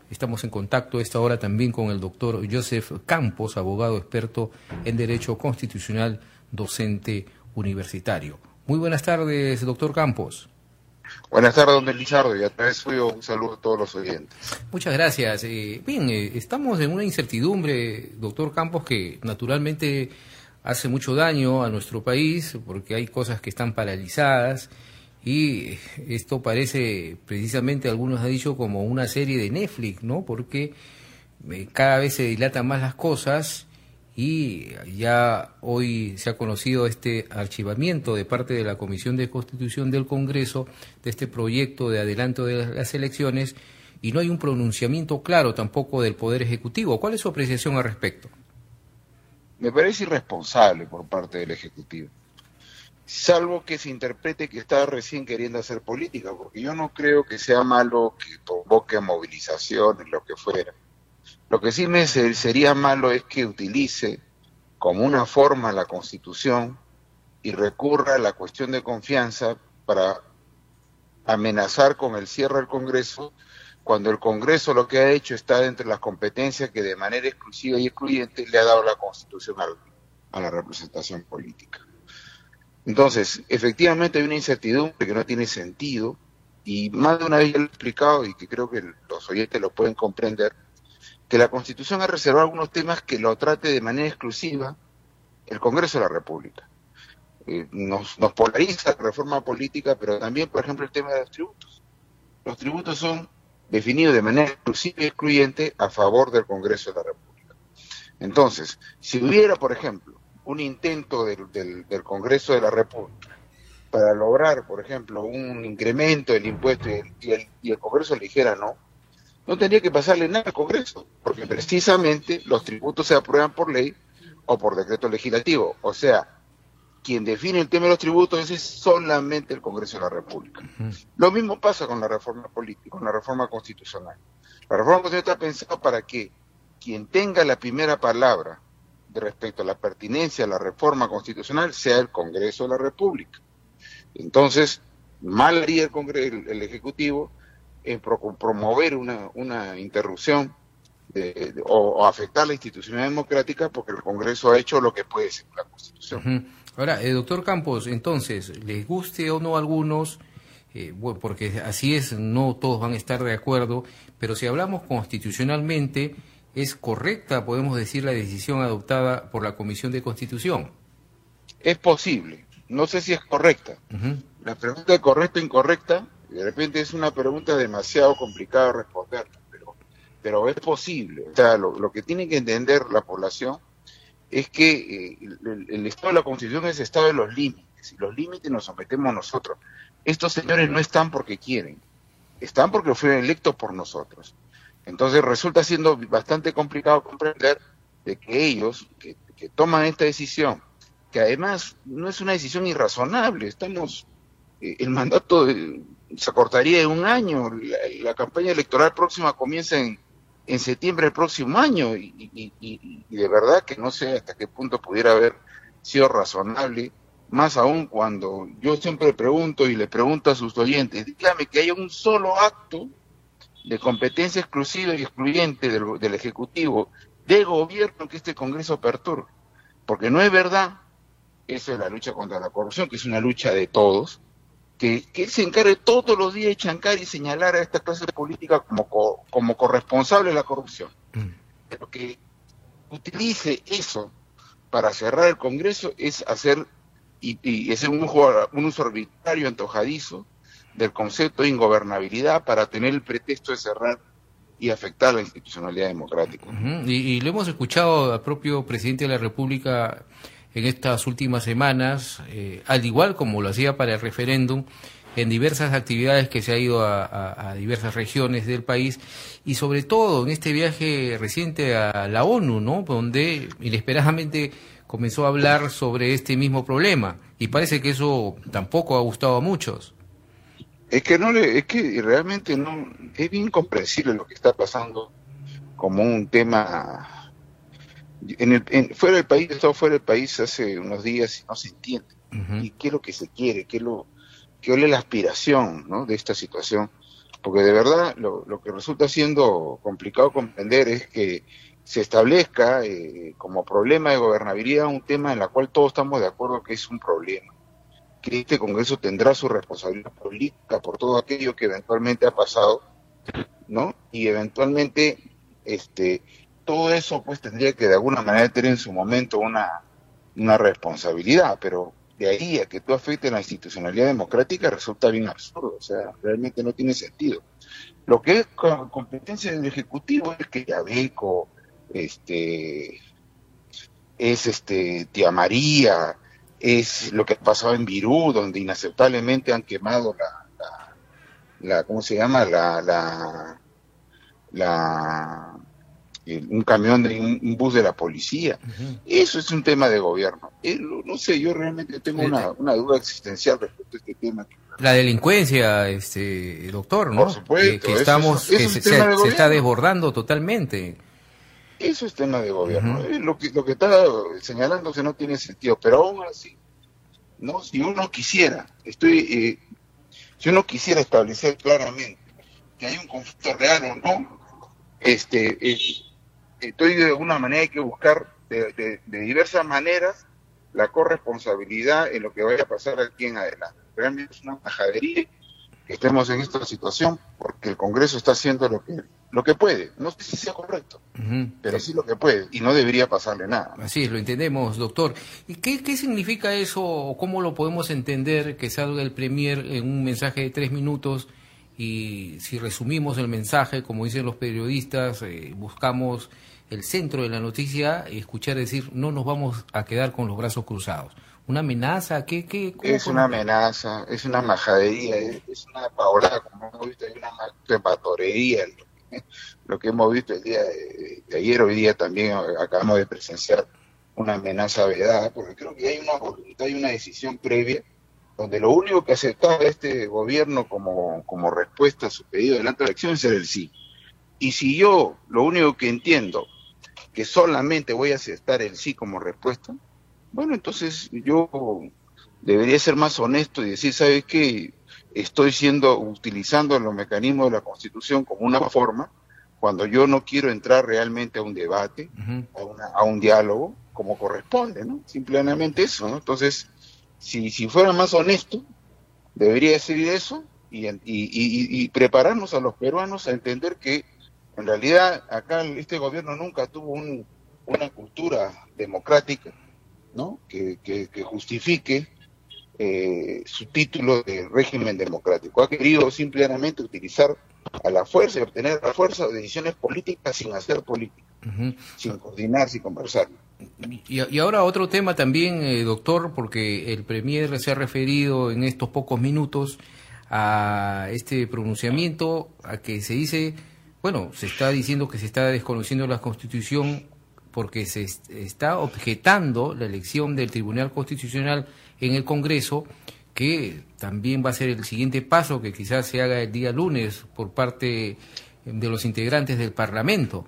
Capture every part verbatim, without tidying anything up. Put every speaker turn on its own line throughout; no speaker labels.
Estamos en contacto a esta hora también con el doctor Joseph Campos, abogado experto en Derecho Constitucional, docente universitario. Muy buenas tardes, doctor Campos.
Buenas tardes, don Elizardo, y a través suyo un saludo a todos los oyentes.
Muchas gracias. Eh, bien, eh, estamos en una incertidumbre, doctor Campos, que naturalmente hace mucho daño a nuestro país, porque hay cosas que están paralizadas, y esto parece, precisamente algunos han dicho, como una serie de Netflix, ¿no? Porque eh, cada vez se dilatan más las cosas, y ya hoy se ha conocido este archivamiento de parte de la Comisión de Constitución del Congreso de este proyecto de adelanto de las elecciones, y no hay un pronunciamiento claro tampoco del Poder Ejecutivo. ¿Cuál es su apreciación al respecto?
Me parece irresponsable por parte del Ejecutivo, salvo que se interprete que está recién queriendo hacer política, porque yo no creo que sea malo que convoque movilizaciones, lo que fuera. Lo que sí me sería malo es que utilice como una forma la Constitución y recurra a la cuestión de confianza para amenazar con el cierre del Congreso, cuando el Congreso lo que ha hecho está dentro de las competencias que de manera exclusiva y excluyente le ha dado la Constitución a la representación política. Entonces, efectivamente hay una incertidumbre que no tiene sentido, y más de una vez ya lo he explicado y que creo que los oyentes lo pueden comprender, que la Constitución ha reservado algunos temas que lo trate de manera exclusiva el Congreso de la República. Eh, nos, nos polariza la reforma política, pero también, por ejemplo, el tema de los tributos. Los tributos son definidos de manera exclusiva y excluyente a favor del Congreso de la República. Entonces, si hubiera, por ejemplo, un intento del, del, del Congreso de la República para lograr, por ejemplo, un incremento del impuesto y el, y el, y el Congreso le dijera no, no tendría que pasarle nada al Congreso, porque precisamente los tributos se aprueban por ley o por decreto legislativo. O sea, quien define el tema de los tributos es solamente el Congreso de la República. Uh-huh. Lo mismo pasa con la reforma política, con la reforma constitucional. La reforma constitucional está pensada para que quien tenga la primera palabra de respecto a la pertinencia a la reforma constitucional sea el Congreso de la República. Entonces, mal haría el, Congreso, el, el Ejecutivo en pro, promover una, una interrupción de, de, o, o afectar la institucionalidad democrática, porque el Congreso ha hecho lo que puede según la Constitución.
Uh-huh. Ahora, eh, doctor Campos, entonces, les guste o no a algunos, eh, bueno, porque así es, no todos van a estar de acuerdo, pero si hablamos constitucionalmente, ¿es correcta, podemos decir, la decisión adoptada por la Comisión de Constitución?
Es posible, no sé si es correcta. Uh-huh. La pregunta de correcta o incorrecta, de repente es una pregunta demasiado complicada de responder, pero, pero es posible. O sea, lo, lo que tiene que entender la población es que eh, el, el estado de la Constitución es el estado de los límites, y los límites nos sometemos nosotros. Estos señores no están porque quieren, están porque fueron electos por nosotros. Entonces resulta siendo bastante complicado comprender de que ellos, que, que toman esta decisión, que además no es una decisión irrazonable, estamos, eh, el mandato de, se acortaría de un año, la, la campaña electoral próxima comienza en, en septiembre del próximo año, y, y, y, y de verdad que no sé hasta qué punto pudiera haber sido razonable, más aún cuando yo siempre pregunto y le pregunto a sus oyentes, dígame que haya un solo acto de competencia exclusiva y excluyente del, del Ejecutivo, de gobierno, que este Congreso perturbe, porque no es verdad, eso es la lucha contra la corrupción, que es una lucha de todos, que, que él se encargue todos los días de chancar y señalar a esta clase política como, co, como corresponsable de la corrupción, mm. pero que utilice eso para cerrar el Congreso es hacer, y, y es un uso, un uso arbitrario, antojadizo, del concepto de ingobernabilidad para tener el pretexto de cerrar y afectar la institucionalidad democrática.
Uh-huh. Y, y lo hemos escuchado al propio presidente de la República en estas últimas semanas, eh, al igual como lo hacía para el referéndum, en diversas actividades que se ha ido a, a, a diversas regiones del país, y sobre todo en este viaje reciente a la ONU, ¿no?, donde inesperadamente comenzó a hablar sobre este mismo problema, y parece que eso tampoco ha gustado a muchos.
Es que no le, es que realmente no, es bien comprensible lo que está pasando como un tema en el, en, fuera del país, he estado fuera del país hace unos días y no se entiende. Uh-huh. ¿Y qué es lo que se quiere? ¿Qué es lo, qué es la aspiración, ¿no?, de esta situación? porque de verdad lo, lo que resulta siendo complicado comprender es que se establezca eh, como problema de gobernabilidad un tema en el cual todos estamos de acuerdo que es un problema, que este Congreso tendrá su responsabilidad política por todo aquello que eventualmente ha pasado, ¿no? Y eventualmente este todo eso pues tendría que de alguna manera tener en su momento una, una responsabilidad, pero de ahí a que tú afectes la institucionalidad democrática resulta bien absurdo, o sea, realmente no tiene sentido. Lo que es competencia del Ejecutivo es que Yabeco, este, es este Tía María, es lo que ha pasado en Virú, donde inaceptablemente han quemado la, la, la ¿cómo se llama? La, la, la un camión de un, un bus de la policía. Uh-huh. Eso es un tema de gobierno. Eh, no sé, yo realmente tengo una, una duda existencial respecto a este tema.
La delincuencia, este doctor, ¿no?
Por supuesto.
Que, que estamos,
eso, eso
que
es
se,
tema de
se está desbordando totalmente.
Eso es tema de gobierno.
Uh-huh.
eh, lo que lo que está señalándose no tiene sentido, pero aún así, no, si uno quisiera, estoy, eh, si uno quisiera establecer claramente que hay un conflicto real o no, este, eh, estoy de alguna manera hay que buscar de, de, de diversas maneras la corresponsabilidad en lo que vaya a pasar aquí en adelante. Realmente es una majadería que estemos en esta situación porque el Congreso está haciendo lo que lo que puede. No sé si sea correcto, uh-huh. pero sí lo que puede y no debería pasarle nada.
Así es, lo entendemos, doctor. ¿Y qué, qué significa eso o cómo lo podemos entender que salga el Premier en un mensaje de tres minutos y si resumimos el mensaje, como dicen los periodistas, eh, buscamos el centro de la noticia, escuchar decir no nos vamos a quedar con los brazos cruzados? ¿Una amenaza? ¿Qué, qué,
es una amenaza, es una majadería, es, es una paolada, como hemos visto, hay una patorería, lo, lo que hemos visto el día de, de ayer, hoy día también acabamos de presenciar una amenaza vedada, porque creo que hay una voluntad, hay una decisión previa, donde lo único que aceptaba este gobierno como, como respuesta a su pedido delante de la elección es el sí. Y si yo lo único que entiendo, que solamente voy a aceptar el sí como respuesta, bueno, entonces yo debería ser más honesto y decir, ¿sabes qué? Estoy siendo, utilizando los mecanismos de la Constitución como una forma, cuando yo no quiero entrar realmente a un debate, uh-huh. a, una, a un diálogo, como corresponde, ¿no? Simplemente eso, ¿no? Entonces, si, si fuera más honesto, debería decir eso y, y, y, y prepararnos a los peruanos a entender que en realidad acá este gobierno nunca tuvo un, una cultura democrática, ¿no? Que, que, que justifique eh, su título de régimen democrático. Ha querido simplemente utilizar a la fuerza y obtener a la fuerza decisiones políticas sin hacer política, uh-huh. sin coordinar, sin conversar.
Y, y ahora otro tema también, eh, doctor, porque el Premier se ha referido en estos pocos minutos a este pronunciamiento, a que se dice, bueno, se está diciendo que se está desconociendo la Constitución porque se está objetando la elección del Tribunal Constitucional en el Congreso, que también va a ser el siguiente paso que quizás se haga el día lunes por parte de los integrantes del Parlamento.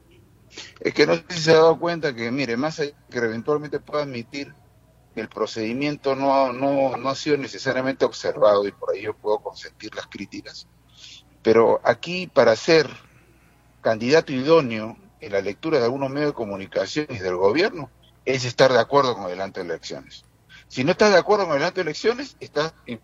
Es que no sé si se ha dado cuenta que, mire, más allá que eventualmente pueda admitir que el procedimiento no, no, no ha sido necesariamente observado y por ahí yo puedo consentir las críticas, pero aquí para ser candidato idóneo en la lectura de algunos medios de comunicación y del gobierno es estar de acuerdo con el adelanto de elecciones. Si no estás de acuerdo con el adelanto de elecciones, estás eh,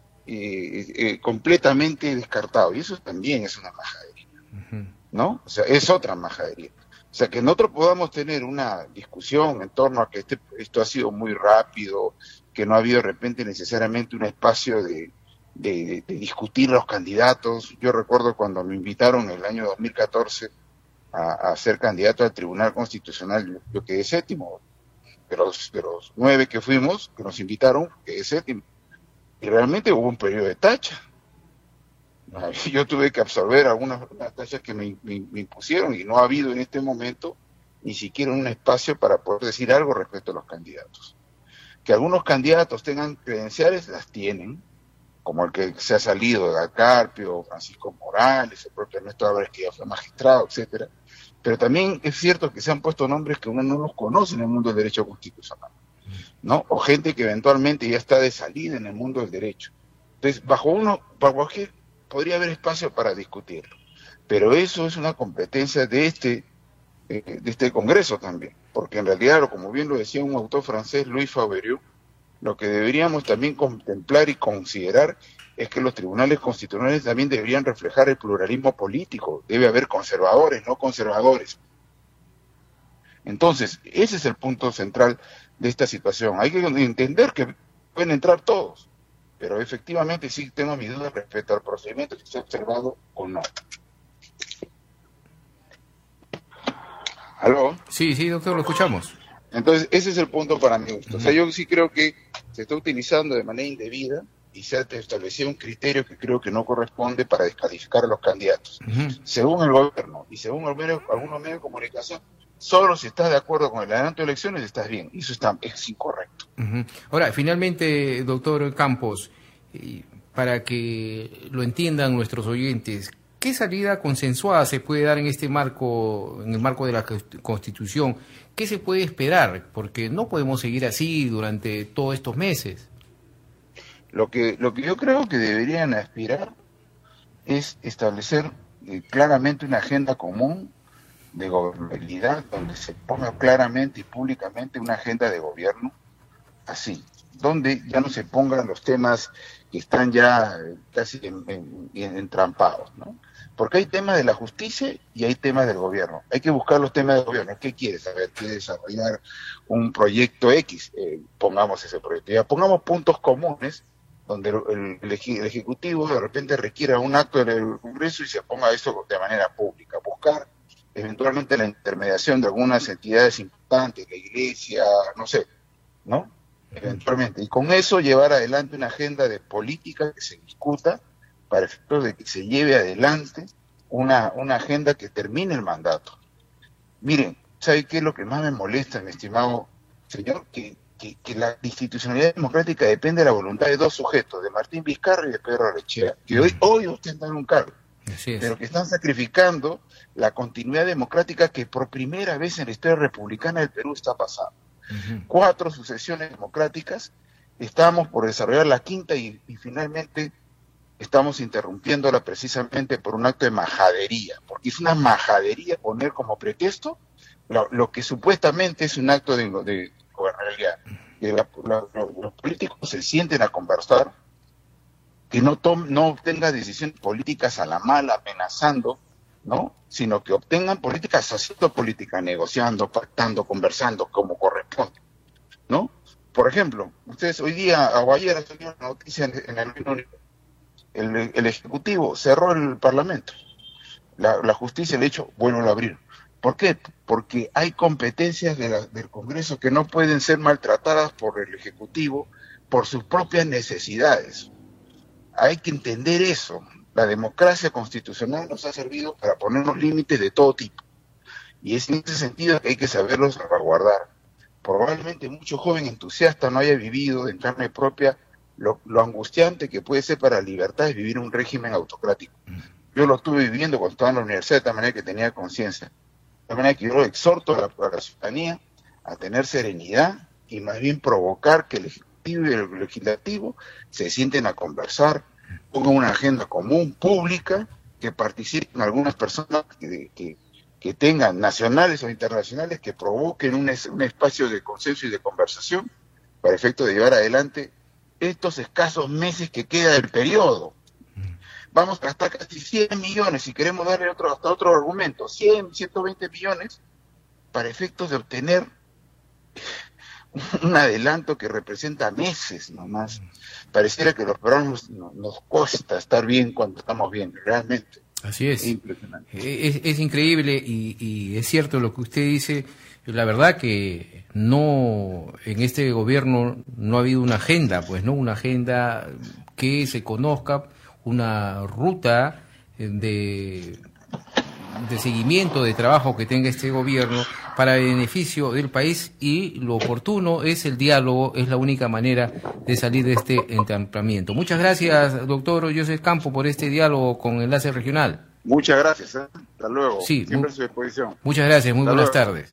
eh, eh, completamente descartado. Y eso también es una majadería, uh-huh. ¿no? O sea, es otra majadería. O sea, que nosotros podamos tener una discusión en torno a que este, esto ha sido muy rápido, que no ha habido de repente necesariamente un espacio de, de, de, de discutir los candidatos. Yo recuerdo cuando me invitaron en el año dos mil catorce a, a ser candidato al Tribunal Constitucional, yo quedé séptimo. De los, de los nueve que fuimos, que nos invitaron, quedé séptimo. Y realmente hubo un periodo de tacha. Yo tuve que absorber algunas tachas que me, me, me impusieron y no ha habido en este momento ni siquiera un espacio para poder decir algo respecto a los candidatos. Que algunos candidatos tengan credenciales, las tienen, como el que se ha salido de Carpio, Francisco Morales, el propio Ernesto Álvarez, que ya fue magistrado, etcétera. Pero también es cierto que se han puesto nombres que uno no los conoce en el mundo del derecho constitucional, ¿no? O gente que eventualmente ya está de salida en el mundo del derecho. Entonces, bajo uno, bajo podría haber espacio para discutirlo. Pero eso es una competencia de este, eh, de este Congreso también, porque en realidad, como bien lo decía un autor francés, Louis Fauberieu, lo que deberíamos también contemplar y considerar es que los tribunales constitucionales también deberían reflejar el pluralismo político. Debe haber conservadores, no conservadores. Entonces, ese es el punto central de esta situación. Hay que entender que pueden entrar todos, pero efectivamente sí tengo mis dudas respecto al procedimiento, si se ha observado o no. ¿Aló?
Sí, sí, doctor, lo escuchamos.
Entonces, ese es el punto para mi gusto. O sea, yo sí creo que se está utilizando de manera indebida y se ha establecido un criterio que creo que no corresponde para descalificar a los candidatos. Uh-huh. Según el gobierno y según el medio, algunos medios de comunicación, solo si estás de acuerdo con el adelanto de elecciones estás bien. Y eso está, es incorrecto.
Uh-huh. Ahora, finalmente, doctor Campos, para que lo entiendan nuestros oyentes, ¿qué salida consensuada se puede dar en este marco, en el marco de la Constitución? ¿Qué se puede esperar? Porque no podemos seguir así durante todos estos meses.
Lo que, lo que yo creo que deberían aspirar es establecer eh, claramente una agenda común de gobernabilidad, donde se ponga claramente y públicamente una agenda de gobierno así, donde ya no se pongan los temas que están ya casi en, en, en, entrampados, ¿no? Porque hay temas de la justicia y hay temas del gobierno. Hay que buscar los temas del gobierno. ¿Qué quieres? A ver, ¿quiere desarrollar un proyecto X? Eh, pongamos ese proyecto. Ya pongamos puntos comunes donde el, el, el Ejecutivo de repente requiera un acto del Congreso y se ponga eso de manera pública. Buscar eventualmente la intermediación de algunas entidades importantes, la Iglesia, no sé, ¿no? Eventualmente. Y con eso llevar adelante una agenda de política que se discuta para efectos de que se lleve adelante una, una agenda que termine el mandato. Miren, ¿sabe qué es lo que más me molesta, mi estimado señor? Que, que, que la institucionalidad democrática depende de la voluntad de dos sujetos, de Martín Vizcarra y de Pedro Arrechea, que hoy, hoy ostentan un cargo, pero que están sacrificando la continuidad democrática que por primera vez en la historia republicana del Perú está pasando. Uh-huh. Cuatro sucesiones democráticas, estamos por desarrollar la quinta y, y finalmente estamos interrumpiéndola precisamente por un acto de majadería, porque es una majadería poner como pretexto lo, lo que supuestamente es un acto de, de gobernabilidad. Que la, la, los políticos se sienten a conversar, que no, tom, no obtengan decisiones políticas a la mala, amenazando, ¿no? Sino que obtengan políticas haciendo política, negociando, pactando, conversando, como corresponde, ¿no? Por ejemplo, ustedes hoy día, o ayer, ha salido una noticia en, en el Reino Unido. El, el Ejecutivo cerró el Parlamento. La, la justicia le ha dicho, vuelvo a abrir. ¿Por qué? Porque hay competencias de la, del Congreso que no pueden ser maltratadas por el Ejecutivo por sus propias necesidades. Hay que entender eso. La democracia constitucional nos ha servido para ponernos límites de todo tipo. Y es en ese sentido que hay que saberlos salvaguardar. Probablemente mucho joven entusiasta no haya vivido en carne propia Lo, lo angustiante que puede ser para la libertad es vivir un régimen autocrático. Yo lo estuve viviendo cuando estaba en la universidad, de tal manera que tenía conciencia. De tal manera que yo exhorto a la, a la ciudadanía a tener serenidad y más bien provocar que el Ejecutivo y el Legislativo se sienten a conversar, pongan una agenda común, pública, que participen algunas personas que, que, que tengan, nacionales o internacionales, que provoquen un, un espacio de consenso y de conversación para efecto de llevar adelante estos escasos meses que queda del periodo. Vamos a gastar casi cien millones, si queremos darle otro, hasta otro argumento, cien, ciento veinte millones, para efectos de obtener un adelanto que representa meses nomás. Pareciera que los peruanos nos, nos cuesta estar bien cuando estamos bien, realmente.
Así es. Es, es, es increíble y, y es cierto lo que usted dice. La verdad que no, en este gobierno no ha habido una agenda, pues, ¿no? Una agenda que se conozca, una ruta de, de seguimiento, de trabajo que tenga este gobierno para el beneficio del país, y lo oportuno es el diálogo, es la única manera de salir de este entrampamiento. Muchas gracias, doctor Joseph Campos, por este diálogo con Enlace Regional.
Muchas gracias, ¿eh? Hasta luego.
Sí,
siempre a su disposición.
Muchas gracias, muy
Hasta
buenas
luego.
tardes.